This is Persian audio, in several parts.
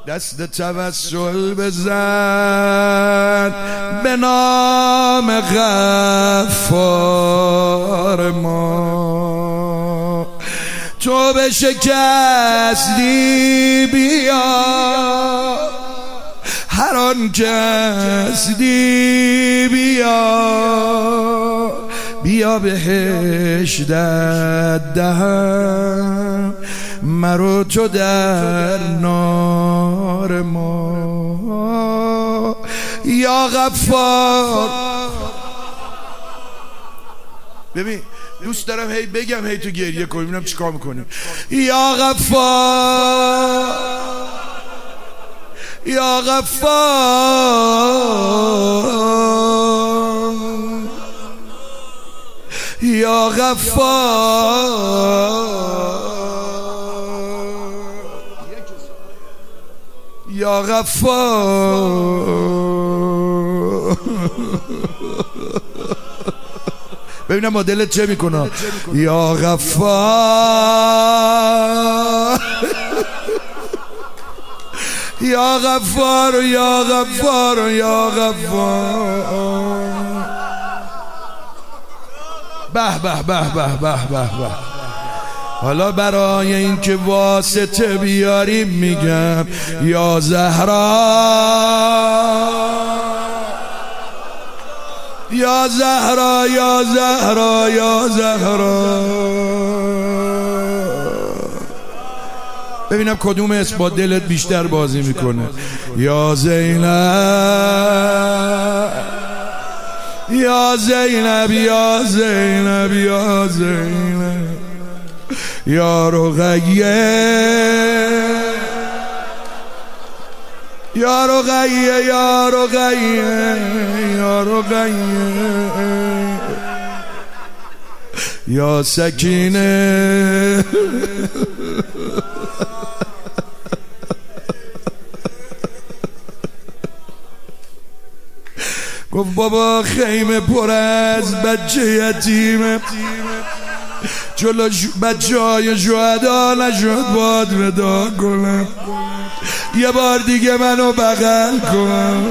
دست توسل بزن به نام غفار ما. تو به شکستی بیا، هر آن کستی بیا، بیا بهشت دهم مرو تو در نار ما. یا غفار. ببین دوست دارم هی بگم هی تو گریه کنیم، ببینم چیکار میکنیم. یا غفار، یا غفار، یا غفار، یا غفار. ببینم با دلت چه میکنه. یا غفار، یا غفار، یا غفار، یا غفار. به به به به به به به. حالا برای اینکه واسطه بیاریم میگم یا زهرا، یا زهرا، یا زهرا، یا زهرا. ببینم کدوم اسم با دلت بیشتر بازی میکنه. یا زینب، یا زینب، یا زینب، یا زینب، یا رقیه، یا رقیه، یا رقیه، یا رقیه، یا سکینه. گفت بابا خیمه پر از بچه یتیمه، جلو بچه های شهدا نشد باد ودا کنم، یه بار دیگه منو بغل کن.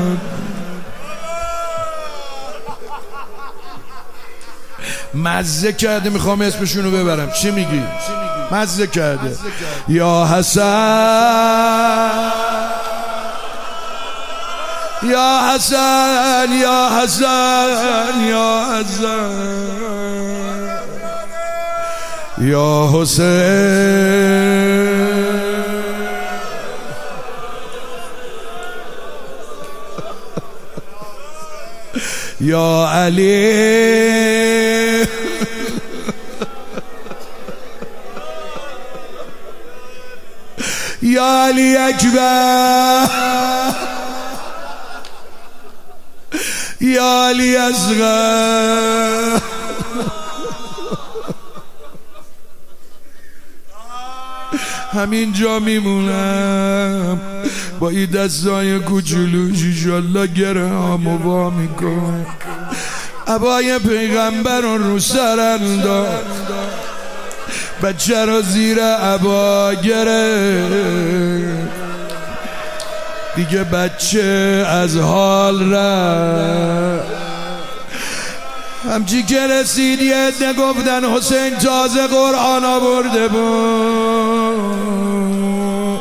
مزه کرده، میخوام اسمشونو ببرم. چی میگی؟ مزه کرده. یا حسن، یا حسن، یا حسن، یا حسن، یا حسین، یا علی، یا علی اکبر، یا علی اصغر. همین جا میمونم با این دستای کوچولوش، ایشالله گرهامو وا میکنم. عبای پیغمبر رو سر انداخت، بچه رو زیر عبا گرفت، دیگه بچه از حال رفت. همچی که رسید یه عده گفتن حسین تازه قرآن آورده بود،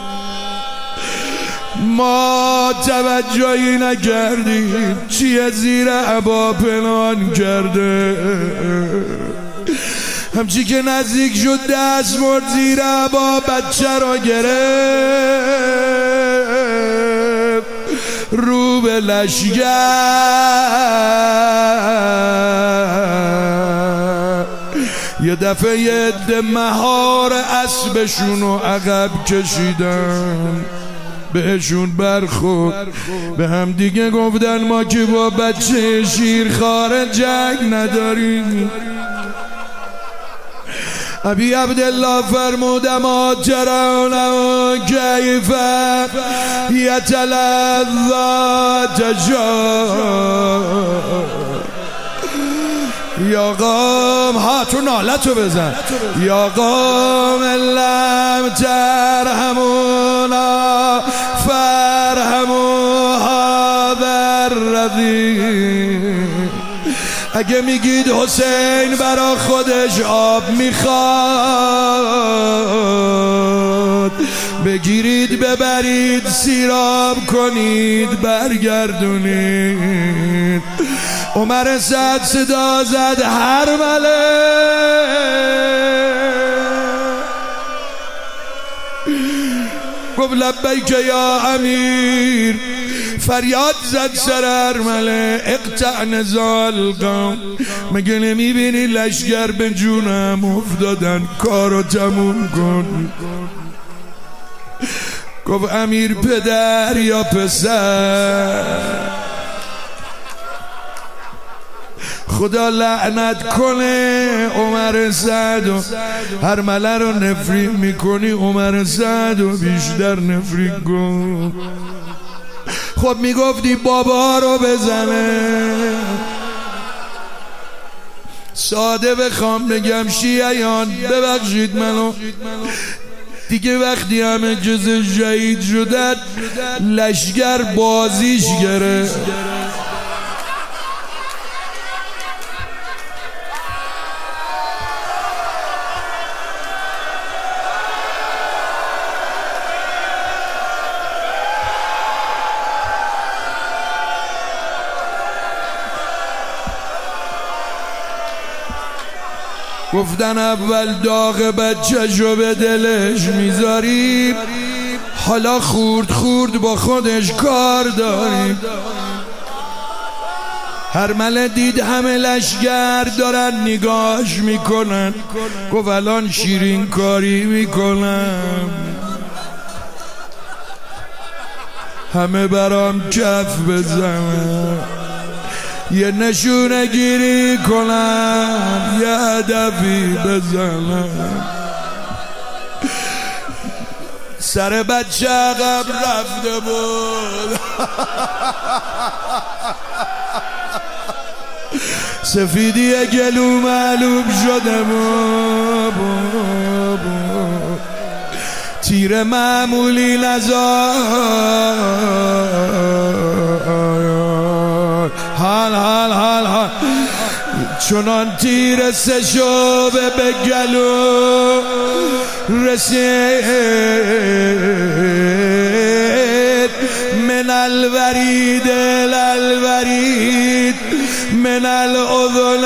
ما توجهی نکردیم چیه زیر عبا پنهان کرده. همچی که نزدیک شد دست برد زیر عبا بچه را گرفت، رو به لشگر. یه دفعه یه عده مهار اسبشونو عقب کشیدن، بهشون برخورد، به هم دیگه گفتن ما که با بچه شیرخواره جنگ نداریم. ابی عبدالله فرمودم ترون کیف یتلذذ تجار. یا قوم، ها تو نالتو بزن. یا قوم لم ترحمونا اگه میگید حسین برا خودش آب میخواد، بگیرید ببرید سیراب کنید برگردونید. عمر سعد صدا زد هرمله، گفت لبیک یا امیر. فریاد زد سر هرمله اقطع نزال قوم، مگه نمیبینی لشگر به جونم افتادن، کارو تموم کن. گفت امیر پدر یا پسر، خدا لعنت کنه عمر سعد و هرمله رو نفرین میکنی، عمر سعد و بیشتر نفرین کن. خب میگفتی بابا رو بزنه. ساده بخوام بگم شیعیان ببخشید منو، دیگه وقتی همه جز شهید شدن لشگر بازیش گرفت. گفتن اول داغ بچه‌شو به دلش میذاریم، حالا خورد خورد با خودش کار داریم. هرمله دید همه لشگر دارن نگاش میکنن، گفت الان شیرین کاری میکنم، همه برام کف بزنن، یه نشونه گیری کنم، یه هدفی بزنم. سر بچه عقب رفته بود، سفیدی گلو معلوم شده بود، تیر معمولی نزار، حال چنان تیر سه شعبه به گلو رسید، من الورید الالورید من الاذن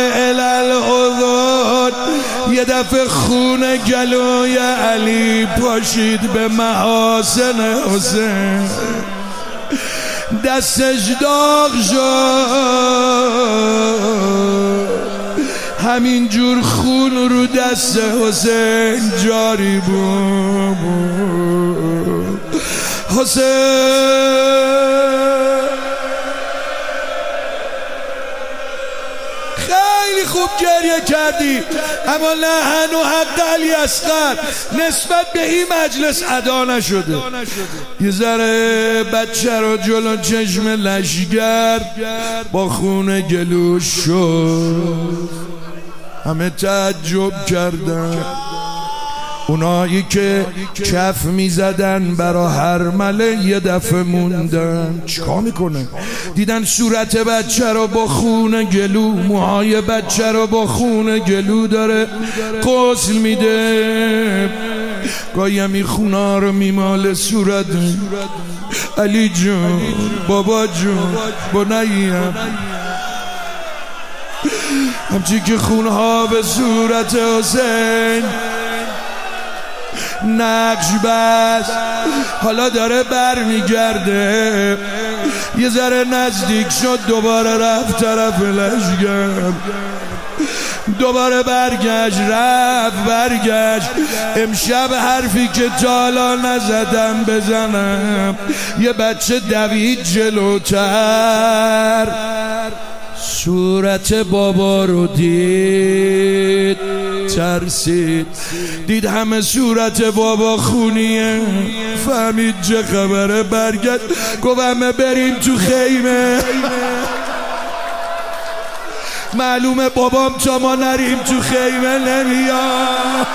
الاذن. یه دفعه خون گلوی علی پاشید به محاسن حسین، دستش داغ شد، همین جور خون رو دست حسین جاری بود. حسین خیلی خوب گریه کردی، اما لحن و حق علی اصغر نسبت به این مجلس ادا نشده. یه ذره بچه رو جلو چشم لشگر با خون گلوش شد، همه تعجب کردن. اونایی که کف میزدن برا هرمله یه دفعه موندن، چیکار میکنه؟ دیدن صورت بچه رو با خون گلو، موهای بچه رو با خون گلو داره غسل میده، گاهی همی خونا رو میماله صورت. علی جون، بابا جون، بنیم، همچی که خونها به صورت حسین نقش بست، حالا داره بر میگرده. یه ذره نزدیک شد، دوباره رفت طرف لشگر، دوباره برگشت، برگشت. امشب حرفی که تا حالا نزدم بزنم. یه بچه دوید جلوتر، صورت بابا رو دید، ترسید، دید همه صورت بابا خونیه، فهمید چه خبره، برگشت گفت همه بریم تو خیمه، معلومه بابام تا ما نریم تو خیمه نمیاد.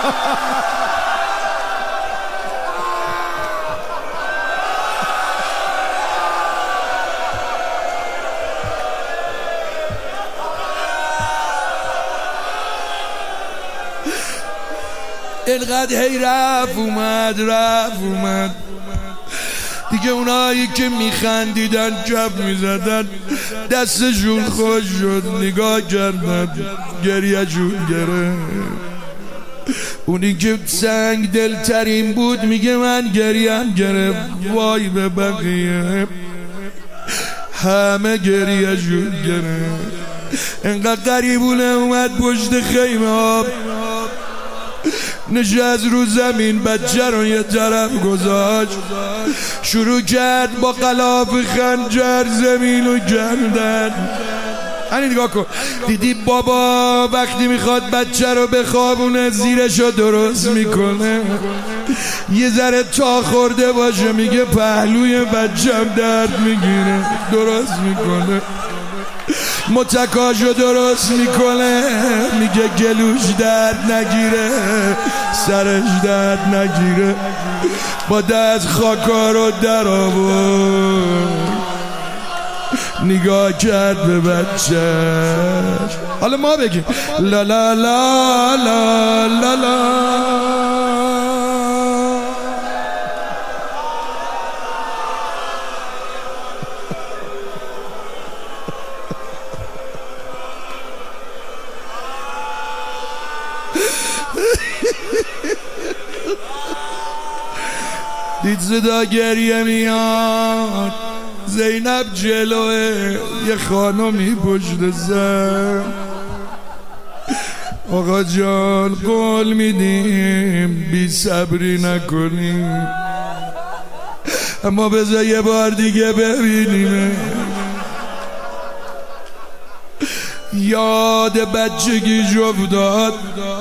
اینقدر هی رفت اومد دیگه اونایی که میخندیدن جب میزدن دستشون خوش شد، نگاه کردن گریه جون گرفت. اونی که سنگ دلترین بود میگه من گریم گرفت، وای به بقیه همه گریه جون گرفت. انقدر غریبونه اومد پشت خیمه ها نشست رو زمین، بچه رو یه طرف گذاشت، شروع کرد با غلاف خنجر زمین رو کندن. همین نگاه کن، دیدی بابا وقتی میخواد بچه رو بخوابونه زیرش رو درست میکنه، یه ذره تا خورده باشه میگه پهلوی بچم درد میگیره، درست میکنه. متکاشو درست میکنه، میگه گلوش درد نگیره، سرش درد نگیره. با دست خاکا رو در آورد، نگاه کرد به بچهش. حالا ما بگیم لا لا لا لا لا لا. دید صدا گریه میاد، زینب جلوه یه خانمی پشت سر. آقا جان قول میدیم بی صبری نکنیم، اما بذار یه بار دیگه ببینیم. یاد بچگیش افتاد،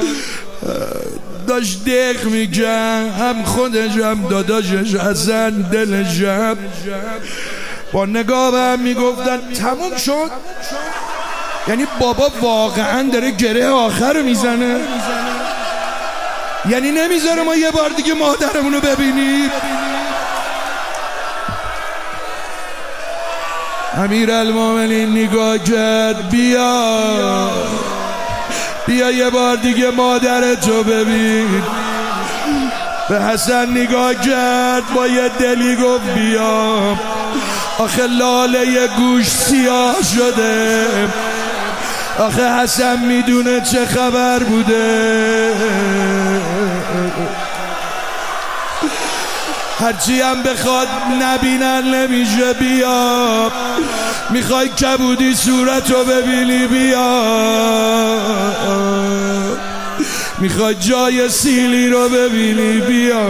داشت دق میگن، هم خودش هم داداشش حسن دلشم با نگاه به هم میگفتن تموم شد. یعنی بابا واقعا داره گره آخر رو میزنه، یعنی نمیذاره ما یه بار دیگه مادرمون رو ببینیم. امیرالمومنین نگاه کرد، بیا یه بار دیگه مادرتو ببین. به حسن نگاه کرد، با یه دلی گفت بیا، آخه لاله گوش سیاه شده، آخه حسن میدونه چه خبر بوده. هرچی هم بخواد نبینن نمیشه، بیا میخوای کبودی صورتو ببینی، بیا میخوای جای سیلی رو ببینی، بیا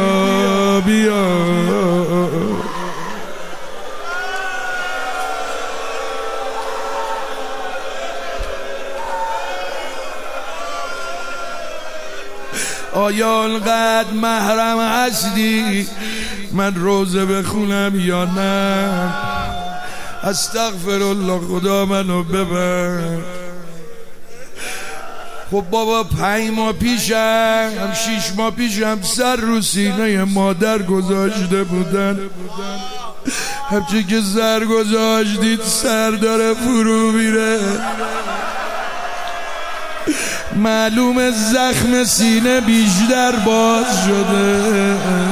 آیا انقدر محرم هستی من روزه بخونم یا نه؟ استغفرالله، خدا منو ببر. خب بابا 5 ماه پیشم 6 ماه پیشم سر رو سینه مادر گذاشته بودن، همچه که سر گذاشتید سر داره فرو میره. معلوم زخم سینه بیشتر باز شده.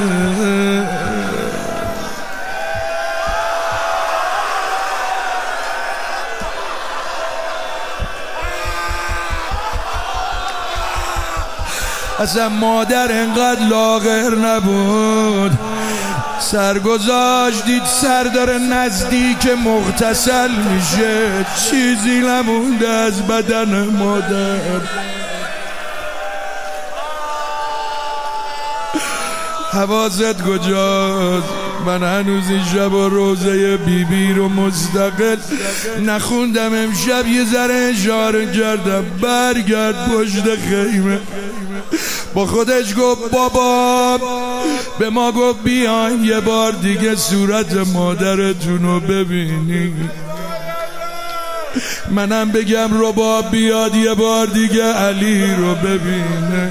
اصلا مادر انقدر لاغر نبود، سر گذاشتید سر داره نزدیک مغتسل میشه، چیزی نمونده از بدن مادر. حواست کجاست؟ من هنوز این شب و روزه بیبی رو مستقل نخوندم. امشب یه ذره اشاره کردم، برگرد پشت خیمه، با خودش گفت بابا به ما گفت بیاین یه بار دیگه صورت مادرتون رو ببینی. منم بگم رباب بیاد یه بار دیگه علی رو ببینه.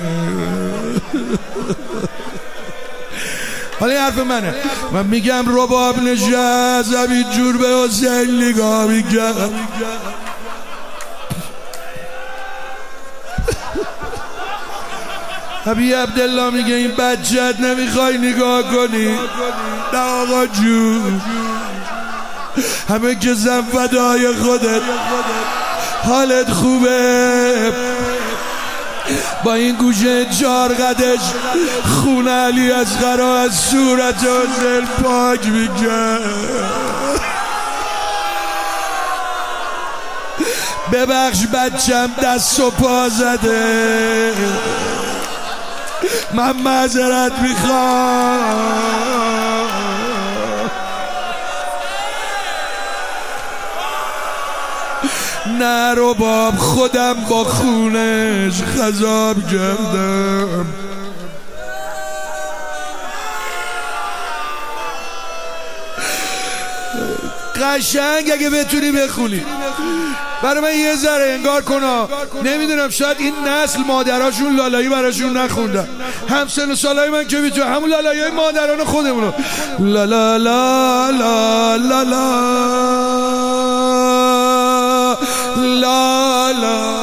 حالا حرف منه، من میگم رباب نشست همین جور به حسین نگاه میکرد، حبیب عبدالله میگه این بچت نمیخوای نگاه کنی؟ نه آقا جون، همه که زن فدای خودت، حالت خوبه؟ با این گوشه 4 قدش خون علی اصغر از صورت حسین پاک میگه. ببخش بچم دست و پا زده، من معذرت میخوام. نه رباب خودم با خونش خضاب کردم. قشنگ اگه بتونی بخونی برای من یه ذره انگار کنا. نمیدونم شاید این نسل مادراشون لالایی براشون نخوندن، همسن و سالای من که میتونه همون لالایی های مادران خودمونو لا لا لا لا لا لا لا لا